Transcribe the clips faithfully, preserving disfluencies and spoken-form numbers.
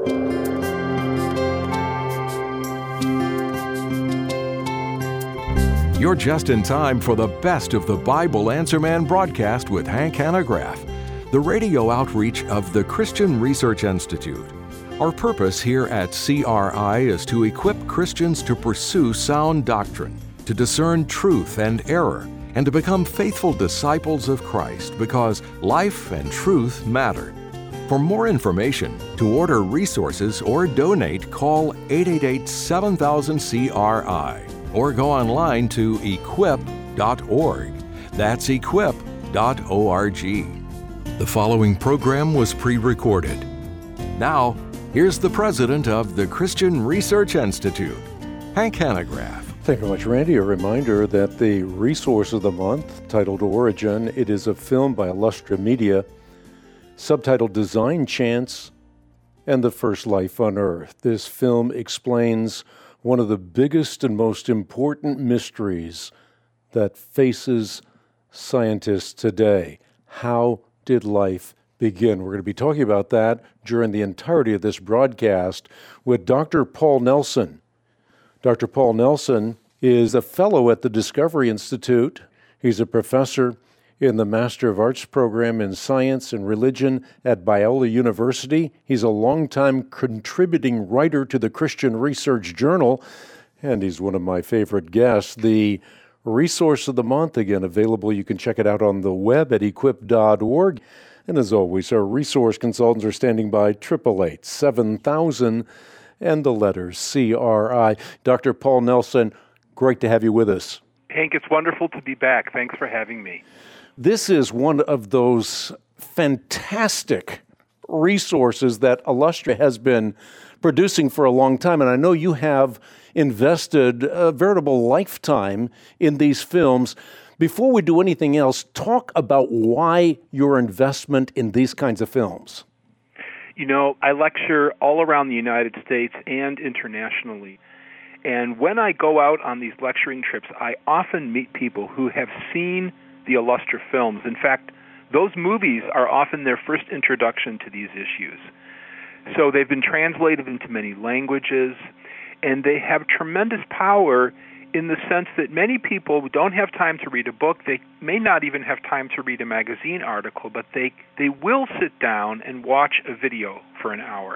You're just in time for the best of the Bible Answer Man broadcast with Hank Hanegraaff, the radio outreach of the Christian Research Institute. Our purpose here at C R I is to equip Christians to pursue sound doctrine, to discern truth and error, and to become faithful disciples of Christ, because life and truth matter. For more information, to order resources or donate, call eight eight eight, seven thousand, C R I or go online to equip dot org. That's equip dot org. The following program was pre-recorded. Now, here's the president of the Christian Research Institute, Hank Hanegraaff. Thank you very much, Randy. A reminder that the resource of the month, titled Origin, it is a film by Illustra Media, subtitled Design Chance and the First Life on Earth. This film explains one of the biggest and most important mysteries that faces scientists today. How did life begin? We're going to be talking about that during the entirety of this broadcast with Doctor Paul Nelson. Doctor Paul Nelson is a fellow at the Discovery Institute. He's a professor in the Master of Arts program in Science and Religion at Biola University. He's a longtime contributing writer to the Christian Research Journal, and he's one of my favorite guests. The resource of the month, again, available. You can check it out on the web at equip dot org. And as always, our resource consultants are standing by, eight eight eight, seven thousand, and the letters C R I. Doctor Paul Nelson, great to have you with us. Hank, it's wonderful to be back. Thanks for having me. This is one of those fantastic resources that Illustra has been producing for a long time, and I know you have invested a veritable lifetime in these films. Before we do anything else, talk about why your investment in these kinds of films. You know, I lecture all around the United States and internationally. And when I go out on these lecturing trips, I often meet people who have seen the Illustra films. In fact, those movies are often their first introduction to these issues. So they've been translated into many languages, and they have tremendous power in the sense that many people don't have time to read a book. They may not even have time to read a magazine article, but they, they will sit down and watch a video for an hour.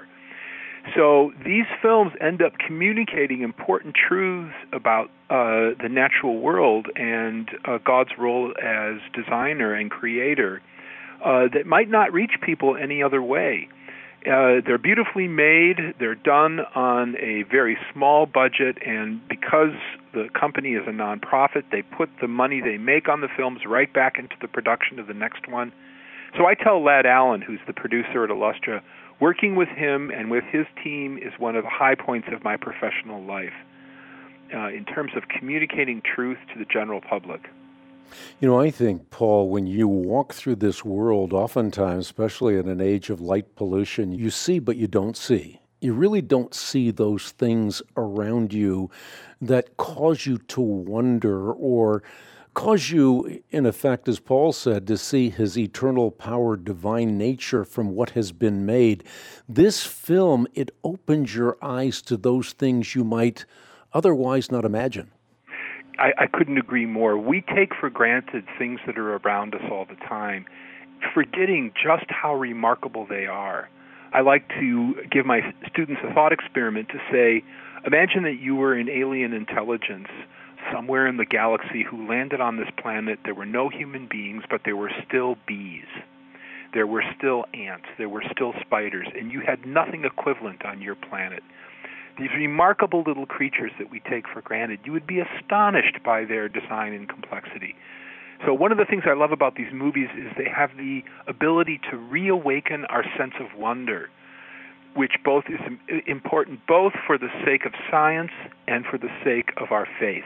So these films end up communicating important truths about uh, the natural world and uh, God's role as designer and creator uh, that might not reach people any other way. Uh, they're beautifully made. They're done on a very small budget, and because the company is a nonprofit, they put the money they make on the films right back into the production of the next one. So I tell Ladd Allen, who's the producer at Illustra, working with him and with his team is one of the high points of my professional life uh, in terms of communicating truth to the general public. You know, I think, Paul, when you walk through this world, oftentimes, especially in an age of light pollution, you see but you don't see. You really don't see those things around you that cause you to wonder or cause you, in effect, as Paul said, to see his eternal power, divine nature from what has been made. This film, it opens your eyes to those things you might otherwise not imagine. I, I couldn't agree more. We take for granted things that are around us all the time, forgetting just how remarkable they are. I like to give my students a thought experiment to say, imagine that you were an alien intelligence somewhere in the galaxy who landed on this planet. There were no human beings, but there were still bees. There were still ants. There were still spiders, and you had nothing equivalent on your planet. These remarkable little creatures that we take for granted, you would be astonished by their design and complexity. So one of the things I love about these movies is they have the ability to reawaken our sense of wonder, which both is important both for the sake of science and for the sake of our faith.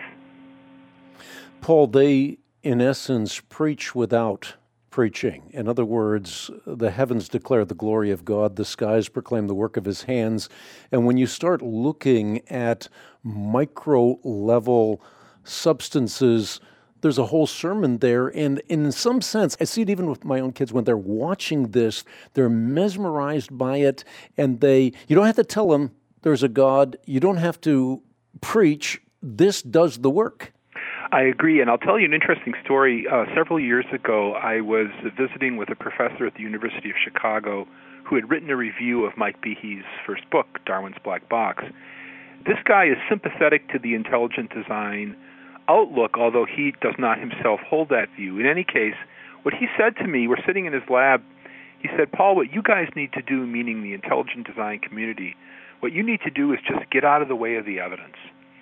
Paul, they, in essence, preach without preaching. In other words, the heavens declare the glory of God, the skies proclaim the work of his hands. And when you start looking at micro-level substances there's a whole sermon there. And in some sense, I see it even with my own kids when they're watching this, they're mesmerized by it. And they, you don't have to tell them there's a God. You don't have to preach. This does the work. I agree, and I'll tell you an interesting story. Uh, several years ago, I was visiting with a professor at the University of Chicago who had written a review of Mike Behe's first book, Darwin's Black Box. This guy is sympathetic to the intelligent design outlook, although he does not himself hold that view. In any case, what he said to me, we're sitting in his lab, he said, Paul, what you guys need to do, meaning the intelligent design community, what you need to do is just get out of the way of the evidence.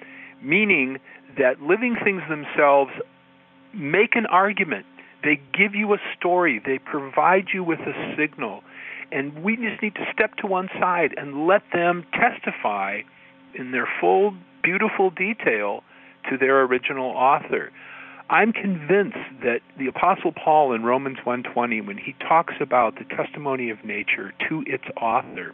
Meaning that living things themselves make an argument. They give you a story. They provide you with a signal. And we just need to step to one side and let them testify in their full, beautiful detail to their original author. I'm convinced that the Apostle Paul in Romans one twenty, when he talks about the testimony of nature to its author,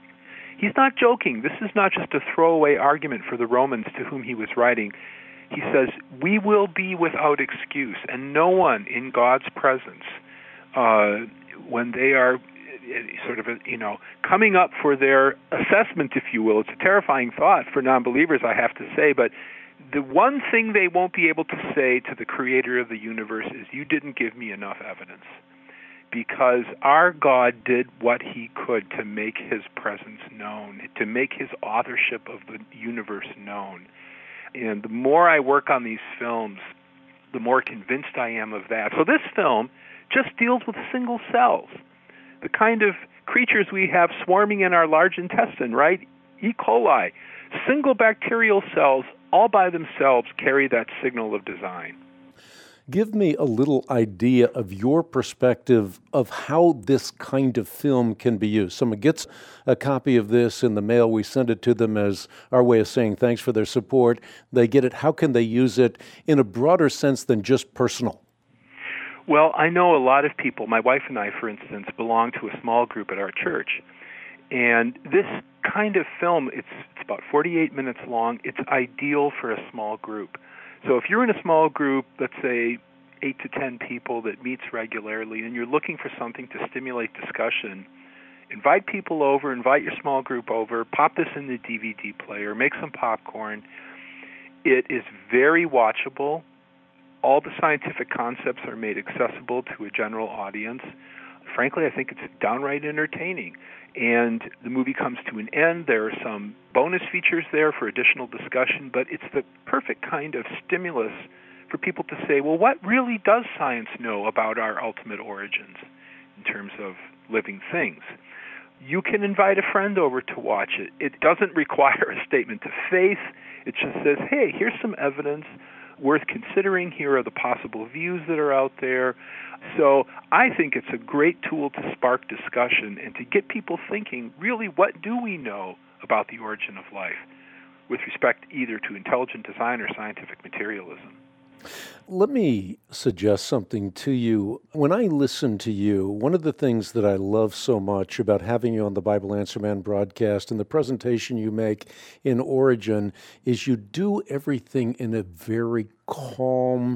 he's not joking. This is not just a throwaway argument for the Romans to whom he was writing. He says, we will be without excuse, and no one in God's presence, uh, when they are sort of, you know, coming up for their assessment, if you will. It's a terrifying thought for non-believers, I have to say, but the one thing they won't be able to say to the creator of the universe is, you didn't give me enough evidence. Because our God did what he could to make his presence known, to make his authorship of the universe known. And the more I work on these films, the more convinced I am of that. So this film just deals with single cells, the kind of creatures we have swarming in our large intestine, right? E. coli. Single bacterial cells all by themselves carry that signal of design. Give me a little idea of your perspective of how this kind of film can be used. Someone gets a copy of this in the mail. We send it to them as our way of saying thanks for their support. They get it. How can they use it in a broader sense than just personal? Well, I know a lot of people. My wife and I, for instance, belong to a small group at our church. And this kind of film, it's, it's about forty-eight minutes long. It's ideal for a small group. So if you're in a small group, let's say eight to ten people that meets regularly, and you're looking for something to stimulate discussion, invite people over, invite your small group over, pop this in the D V D player, make some popcorn. It is very watchable. All the scientific concepts are made accessible to a general audience. Frankly, I think it's downright entertaining. And the movie comes to an end. There are some bonus features there for additional discussion, but it's the perfect kind of stimulus for people to say, well, what really does science know about our ultimate origins in terms of living things? You can invite a friend over to watch it. It doesn't require a statement of faith. It just says, hey, here's some evidence worth considering. Here are the possible views that are out there. So I think it's a great tool to spark discussion and to get people thinking, really, what do we know about the origin of life with respect either to intelligent design or scientific materialism? Let me suggest something to you. When I listen to you, one of the things that I love so much about having you on the Bible Answer Man broadcast and the presentation you make in Origin is you do everything in a very calm,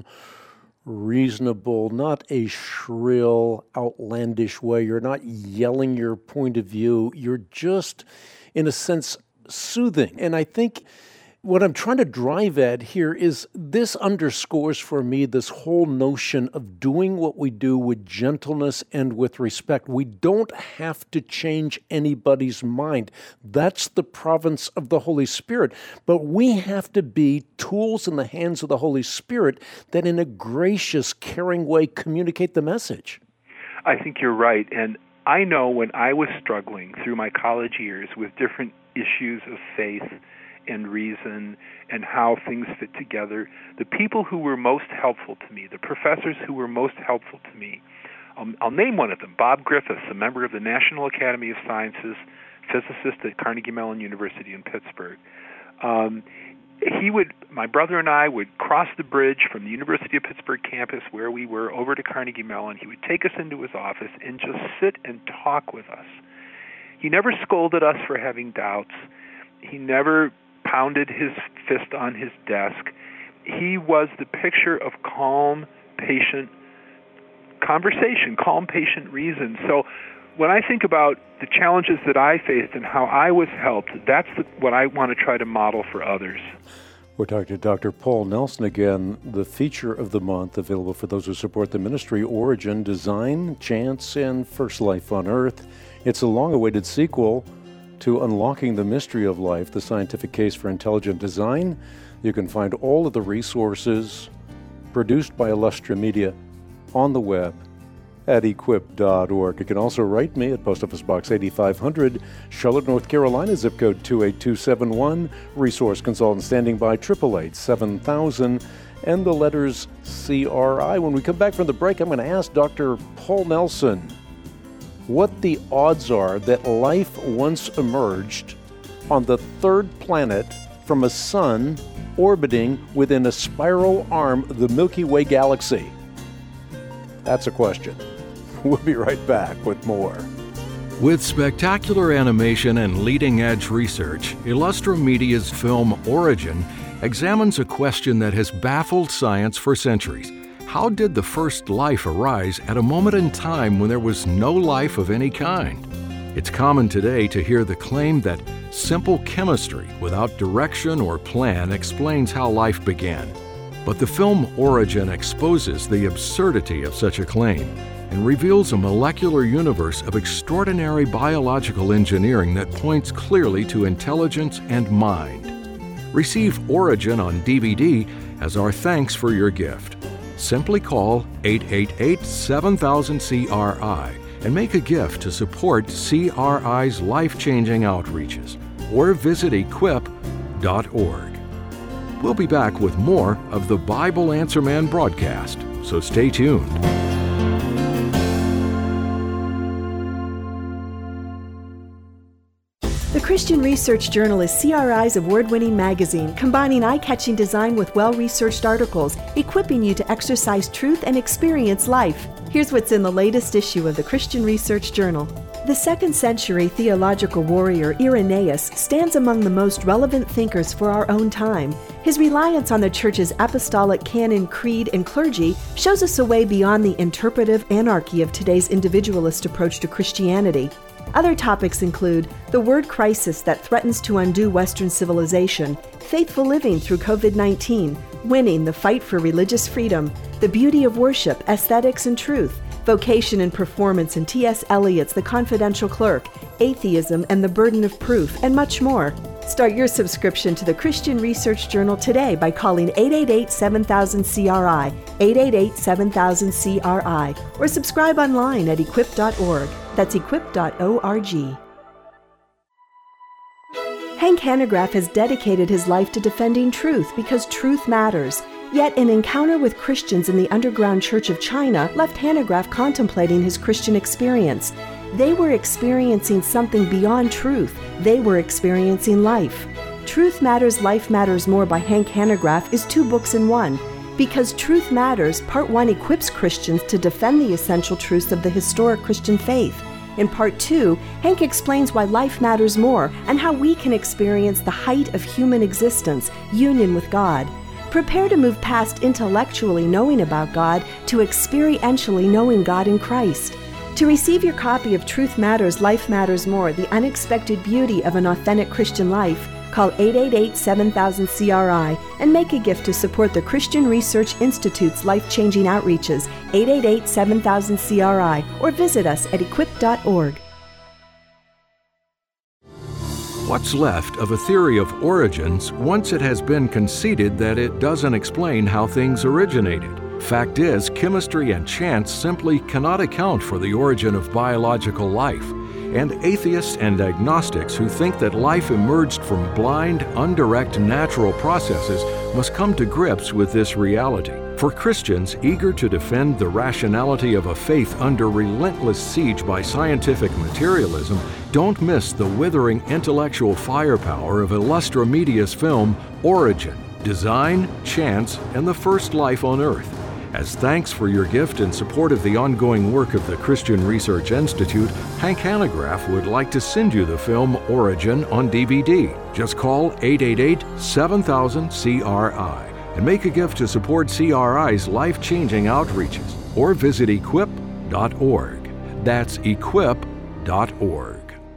reasonable, not a shrill, outlandish way. You're not yelling your point of view. You're just, in a sense, soothing. And I think what I'm trying to drive at here is this underscores for me this whole notion of doing what we do with gentleness and with respect. We don't have to change anybody's mind. That's the province of the Holy Spirit. But we have to be tools in the hands of the Holy Spirit that in a gracious, caring way communicate the message. I think you're right. And I know when I was struggling through my college years with different issues of faith and reason and how things fit together, the people who were most helpful to me, the professors who were most helpful to me, um, I'll name one of them, Bob Griffiths, a member of the National Academy of Sciences, physicist at Carnegie Mellon University in Pittsburgh. Um, he would, my brother and I would cross the bridge from the University of Pittsburgh campus where we were over to Carnegie Mellon. He would take us into his office and just sit and talk with us. He never scolded us for having doubts. He never pounded his fist on his desk. he was the picture of calm, patient conversation, calm, patient reason. So when I think about the challenges that I faced and how I was helped, that's the, what I want to try to model for others. We're talking to Doctor Paul Nelson again. The feature of the month, available for those who support the ministry, Origin, Design, Chance, and First Life on Earth. It's a long-awaited sequel to Unlocking the Mystery of Life, the scientific case for intelligent design. You can find all of the resources produced by Illustra Media on the web at equip dot org. You can also write me at Post Office Box eighty-five hundred, Charlotte, North Carolina, zip code two eight two seven one. Resource consultant standing by, eight eight eight, seven thousand, and the letters C R I. When we come back from the break, I'm going to ask Doctor Paul Nelson what the odds are that life once emerged on the third planet from a sun orbiting within a spiral arm of the Milky Way galaxy. That's a question. We'll be right back with more. With spectacular animation and leading-edge research, Illustra Media's film Origin examines a question that has baffled science for centuries. How did the first life arise at a moment in time when there was no life of any kind? It's common today to hear the claim that simple chemistry without direction or plan explains how life began. But the film Origin exposes the absurdity of such a claim and reveals a molecular universe of extraordinary biological engineering that points clearly to intelligence and mind. Receive Origin on D V D as our thanks for your gift. Simply call eight eight eight, seven thousand, C R I and make a gift to support C R I's life-changing outreaches, or visit equip dot org. We'll be back with more of the Bible Answer Man broadcast, so stay tuned. The Christian Research Journal is C R I's award-winning magazine, combining eye-catching design with well-researched articles, equipping you to exercise truth and experience life. Here's what's in the latest issue of the Christian Research Journal. The second century theological warrior Irenaeus stands among the most relevant thinkers for our own time. His reliance on the Church's apostolic canon, creed, and clergy shows us a way beyond the interpretive anarchy of today's individualist approach to Christianity. Other topics include the word crisis that threatens to undo Western civilization, faithful living through covid nineteen, winning the fight for religious freedom, the beauty of worship, aesthetics and truth, vocation and performance in T S Eliot's The Confidential Clerk, atheism and the burden of proof, and much more. Start your subscription to the Christian Research Journal today by calling eight eight eight, seven thousand, C R I, eight eight eight, seven thousand, C R I, or subscribe online at equip dot org. That's equip dot org. Hank Hanegraaff has dedicated his life to defending truth because truth matters. Yet an encounter with Christians in the underground church of China left Hanegraaff contemplating his Christian experience. They were experiencing something beyond truth. They were experiencing life. Truth Matters, Life Matters More by Hank Hanegraaff is two books in one. Because Truth Matters, Part one equips Christians to defend the essential truths of the historic Christian faith. In Part two, Hank explains why life matters more and how we can experience the height of human existence, union with God. Prepare to move past intellectually knowing about God to experientially knowing God in Christ. To receive your copy of Truth Matters, Life Matters More, The Unexpected Beauty of an Authentic Christian Life, call eight eight eight, seven thousand, C R I and make a gift to support the Christian Research Institute's life-changing outreaches, eight eight eight, seven thousand, C R I, or visit us at equip dot org. What's left of a theory of origins once it has been conceded that it doesn't explain how things originated? Fact is, chemistry and chance simply cannot account for the origin of biological life. And atheists and agnostics who think that life emerged from blind, undirect natural processes must come to grips with this reality. For Christians eager to defend the rationality of a faith under relentless siege by scientific materialism, don't miss the withering intellectual firepower of Illustra Media's film Origin, Design, Chance, and the First Life on Earth. As thanks for your gift in support of the ongoing work of the Christian Research Institute, Hank Hanegraaff would like to send you the film Origin on D V D. Just call eight eight eight, seven thousand, C R I. and make a gift to support C R I's life-changing outreaches, or visit equip dot org. That's equip dot org.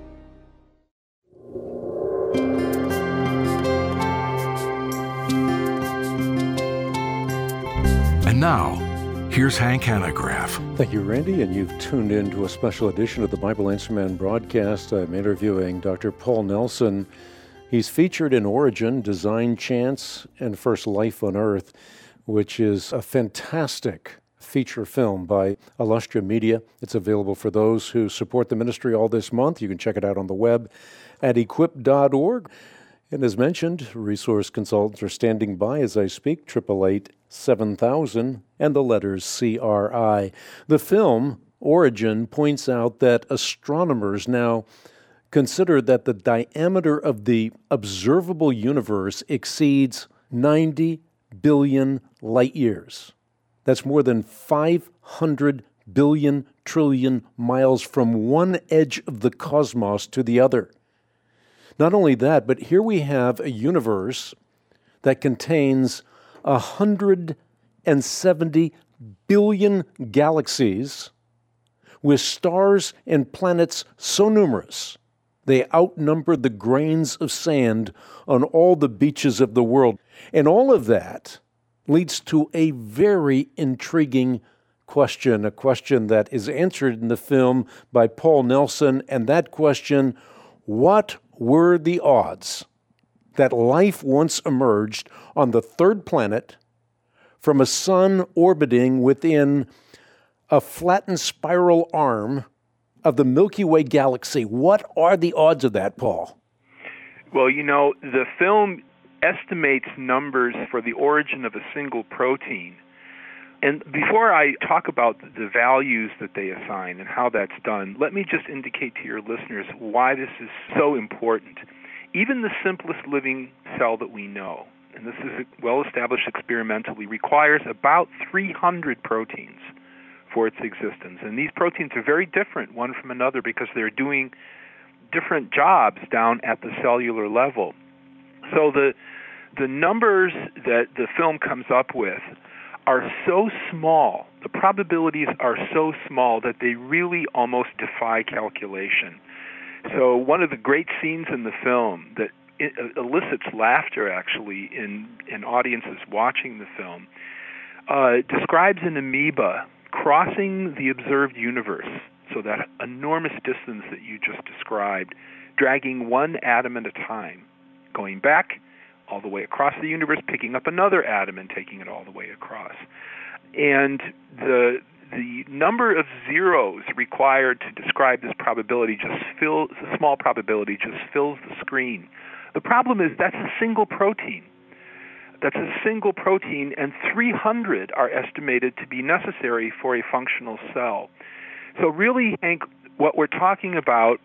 And now, here's Hank Hanegraaff. Thank you, Randy, and you've tuned in to a special edition of the Bible Answer Man broadcast. I'm interviewing Doctor Paul Nelson. He's featured in Origin, Design Chance, and First Life on Earth, which is a fantastic feature film by Illustra Media. It's available for those who support the ministry all this month. You can check it out on the web at equip dot org. And as mentioned, resource consultants are standing by as I speak, eight eight eight, seven thousand, and the letters C R I. The film, Origin, points out that astronomers now consider that the diameter of the observable universe exceeds ninety billion light years. That's more than five hundred billion trillion miles from one edge of the cosmos to the other. Not only that, but here we have a universe that contains one hundred seventy billion galaxies with stars and planets so numerous they outnumber the grains of sand on all the beaches of the world. And all of that leads to a very intriguing question, a question that is answered in the film by Paul Nelson, and that question, what were the odds that life once emerged on the third planet from a sun orbiting within a flattened spiral arm of the Milky Way galaxy? What are the odds of that, Paul? Well, you know, the film estimates numbers for the origin of a single protein. And before I talk about the values that they assign and how that's done, let me just indicate to your listeners why this is so important. Even the simplest living cell that we know, and this is well established experimentally, requires about three hundred proteins for its existence. And these proteins are very different one from another because they're doing different jobs down at the cellular level. So the the numbers that the film comes up with are so small, the probabilities are so small that they really almost defy calculation. So one of the great scenes in the film that elicits laughter, actually, in, in audiences watching the film, uh, describes an amoeba crossing the observed universe, so that enormous distance that you just described, dragging one atom at a time, going back all the way across the universe, picking up another atom and taking it all the way across. And the the number of zeros required to describe this probability just fills, a small probability just fills the screen. The problem is that's a single protein. That's a single protein, and three hundred are estimated to be necessary for a functional cell. So really, Hank, what we're talking about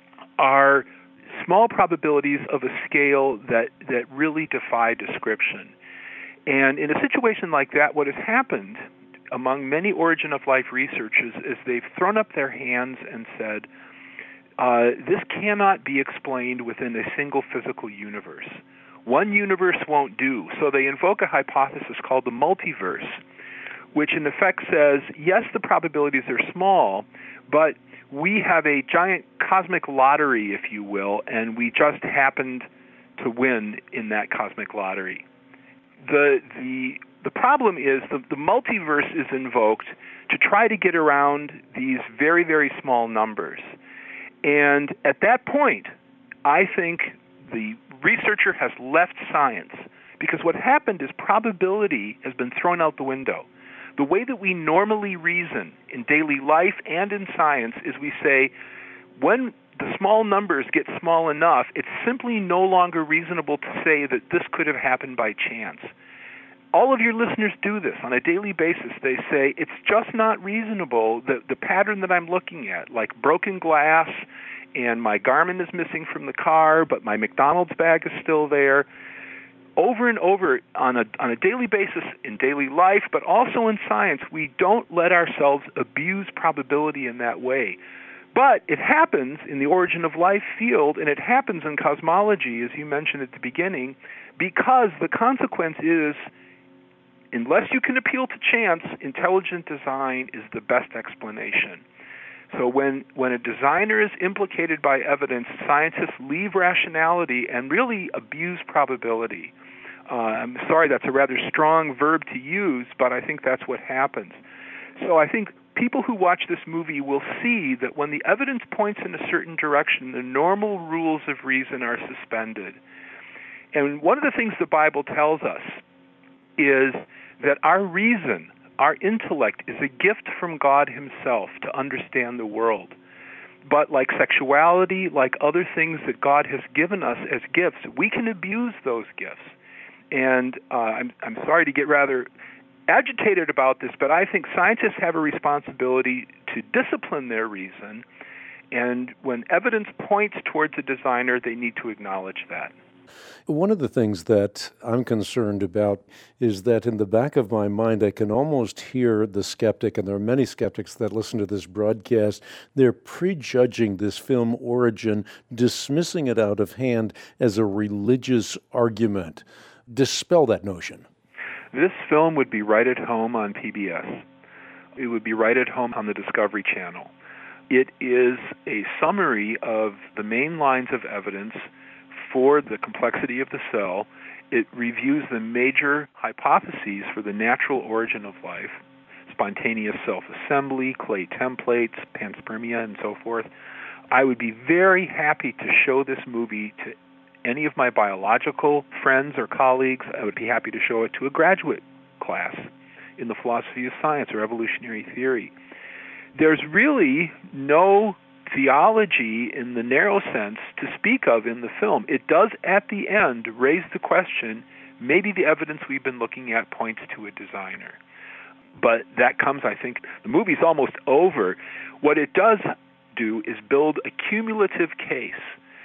are small probabilities of a scale that, that really defy description. And in a situation like that, what has happened among many origin of life researchers is they've thrown up their hands and said, uh, this cannot be explained within a single physical universe. One universe won't do. So they invoke a hypothesis called the multiverse, which in effect says, yes, the probabilities are small, but we have a giant cosmic lottery, if you will, and we just happened to win in that cosmic lottery. The the the problem is the, the multiverse is invoked to try to get around these very, very small numbers. And at that point, I think the researcher has left science, because what happened is probability has been thrown out the window. The way that we normally reason in daily life and in science is we say, when the small numbers get small enough, it's simply no longer reasonable to say that this could have happened by chance. All of your listeners do this on a daily basis. They say, it's just not reasonable that the pattern that I'm looking at, like broken glass, and my Garmin is missing from the car, but my McDonald's bag is still there. Over and over on a on a daily basis in daily life, but also in science, we don't let ourselves abuse probability in that way. But it happens in the origin of life field, and it happens in cosmology, as you mentioned at the beginning, because the consequence is unless you can appeal to chance, intelligent design is the best explanation. So when, when a designer is implicated by evidence, scientists leave rationality and really abuse probability. Uh, I'm sorry, that's a rather strong verb to use, but I think that's what happens. So I think people who watch this movie will see that when the evidence points in a certain direction, the normal rules of reason are suspended. And one of the things the Bible tells us is that our reason, our intellect, is a gift from God himself to understand the world. But like sexuality, like other things that God has given us as gifts, we can abuse those gifts. And uh, I'm, I'm sorry to get rather agitated about this, but I think scientists have a responsibility to discipline their reason, and when evidence points towards a designer, they need to acknowledge that. One of the things that I'm concerned about is that in the back of my mind, I can almost hear the skeptic, and there are many skeptics that listen to this broadcast, they're prejudging this film Origin, dismissing it out of hand as a religious argument. Dispel that notion. This film would be right at home on P B S. It would be right at home on the Discovery Channel. It is a summary of the main lines of evidence for the complexity of the cell. It reviews the major hypotheses for the natural origin of life, spontaneous self-assembly, clay templates, panspermia, and so forth. I would be very happy to show this movie to any of my biological friends or colleagues. I would be happy to show it to a graduate class in the philosophy of science or evolutionary theory. There's really no theology in the narrow sense to speak of in the film. It does, at the end, raise the question, maybe the evidence we've been looking at points to a designer. But that comes, I think, the movie's almost over. What it does do is build a cumulative case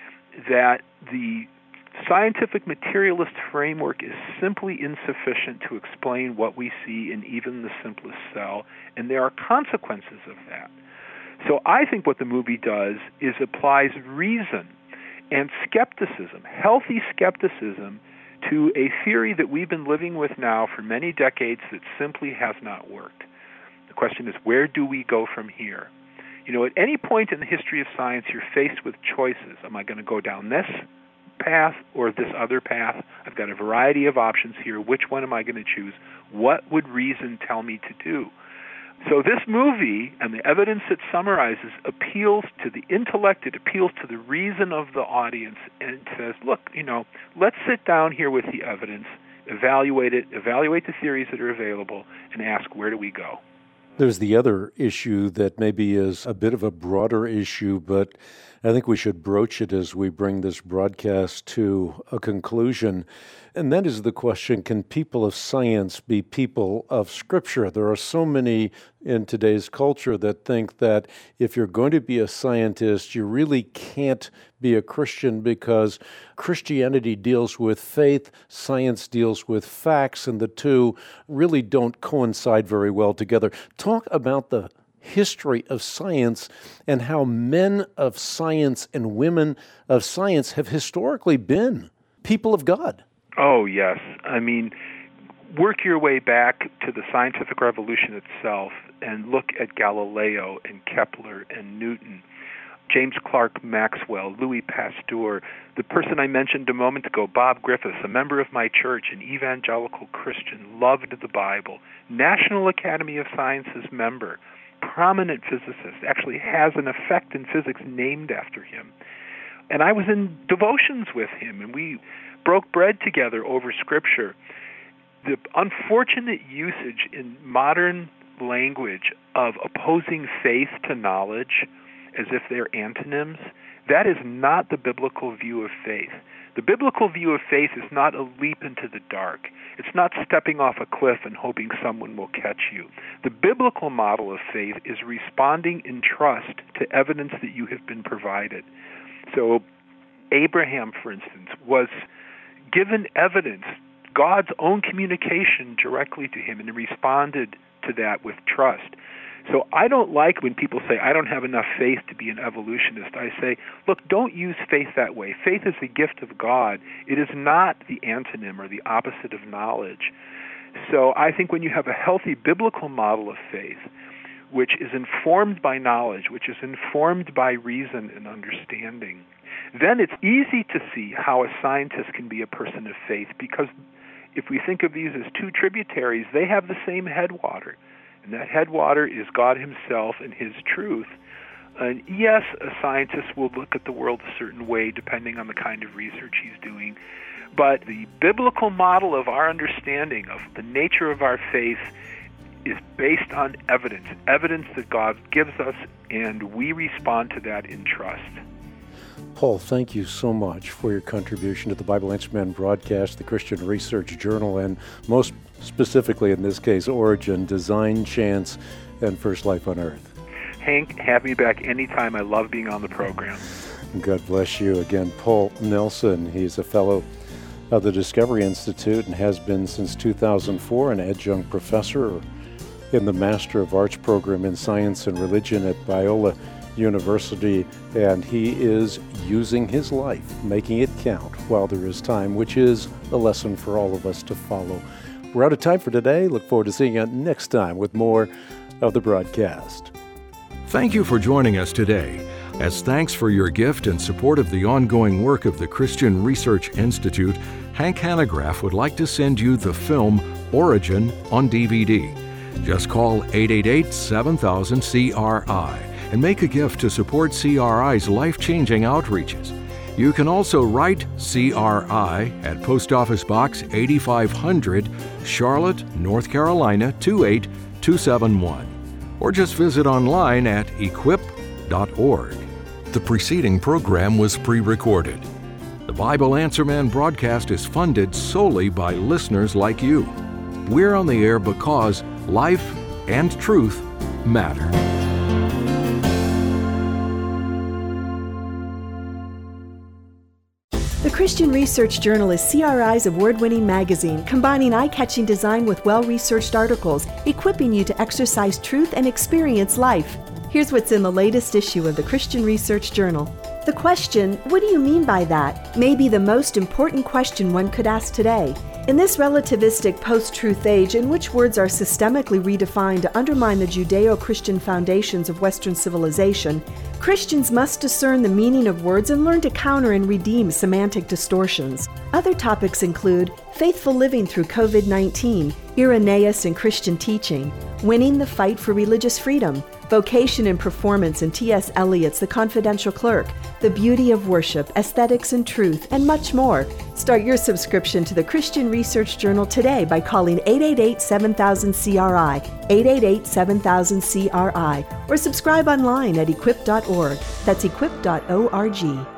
that the scientific materialist framework is simply insufficient to explain what we see in even the simplest cell, and there are consequences of that. So I think what the movie does is applies reason and skepticism, healthy skepticism, to a theory that we've been living with now for many decades that simply has not worked. The question is, where do we go from here? You know, at any point in the history of science, you're faced with choices. Am I going to go down this path or this other path? I've got a variety of options here. Which one am I going to choose? What would reason tell me to do? So this movie and the evidence it summarizes appeals to the intellect, it appeals to the reason of the audience, and it says, look, you know, let's sit down here with the evidence, evaluate it, evaluate the theories that are available, and ask, where do we go? There's the other issue that maybe is a bit of a broader issue, but I think we should broach it as we bring this broadcast to a conclusion. And that is the question, can people of science be people of Scripture? There are so many in today's culture that think that if you're going to be a scientist, you really can't be a Christian because Christianity deals with faith, science deals with facts, and the two really don't coincide very well together. Talk about the history of science and how men of science and women of science have historically been people of God. Oh, yes. I mean, work your way back to the scientific revolution itself and look at Galileo and Kepler and Newton, James Clerk Maxwell, Louis Pasteur, the person I mentioned a moment ago, Bob Griffiths, a member of my church, an evangelical Christian, loved the Bible, National Academy of Sciences member, prominent physicist, actually has an effect in physics named after him. And I was in devotions with him, and we broke bread together over Scripture. The unfortunate usage in modern language of opposing faith to knowledge as if they're antonyms, that is not the biblical view of faith. The biblical view of faith is not a leap into the dark. It's not stepping off a cliff and hoping someone will catch you. The biblical model of faith is responding in trust to evidence that you have been provided. So Abraham, for instance, was given evidence, God's own communication directly to him, and he responded to that with trust. So I don't like when people say, I don't have enough faith to be an evolutionist. I say, look, don't use faith that way. Faith is a gift of God. It is not the antonym or the opposite of knowledge. So I think when you have a healthy biblical model of faith, which is informed by knowledge, which is informed by reason and understanding, then it's easy to see how a scientist can be a person of faith, because if we think of these as two tributaries, they have the same headwater, and that headwater is God himself and his truth. And yes, a scientist will look at the world a certain way depending on the kind of research he's doing, but the biblical model of our understanding of the nature of our faith is based on evidence, evidence that God gives us, and we respond to that in trust. Paul, thank you so much for your contribution to the Bible Answer Man broadcast, the Christian Research Journal, and most specifically in this case, Origin, Design, Chance, and First Life on Earth. Hank, have me back anytime. I love being on the program. God bless you. Again, Paul Nelson. He's a fellow of the Discovery Institute and has been since two thousand four an adjunct professor in the Master of Arts program in Science and Religion at Biola University, and he is using his life, making it count while there is time, which is a lesson for all of us to follow. We're out of time for today. Look forward to seeing you next time with more of the broadcast. Thank you for joining us today. As thanks for your gift and support of the ongoing work of the Christian Research Institute, Hank Hanegraaff would like to send you the film Origin on D V D. Just call eight eight eight, seven thousand, C R I and make a gift to support C R I's life-changing outreaches. You can also write C R I at Post Office Box eighty-five hundred, Charlotte, North Carolina two eight two seven one, or just visit online at equip dot org. The preceding program was pre-recorded. The Bible Answer Man broadcast is funded solely by listeners like you. We're on the air because life and truth matter. The Christian Research Journal is C R I's award-winning magazine, combining eye-catching design with well-researched articles, equipping you to exercise truth and experience life. Here's what's in the latest issue of the Christian Research Journal. The question, what do you mean by that, may be the most important question one could ask today. In this relativistic post-truth age in which words are systemically redefined to undermine the Judeo-Christian foundations of Western civilization, Christians must discern the meaning of words and learn to counter and redeem semantic distortions. Other topics include faithful living through covid nineteen, Irenaeus and Christian teaching, winning the fight for religious freedom, vocation and performance in T S Eliot's The Confidential Clerk, the beauty of worship, aesthetics and truth, and much more. Start your subscription to the Christian Research Journal today by calling eight eight eight, seven thousand, C R I, eight eight eight, seven thousand, C R I, or subscribe online at equip dot org. That's equip dot org.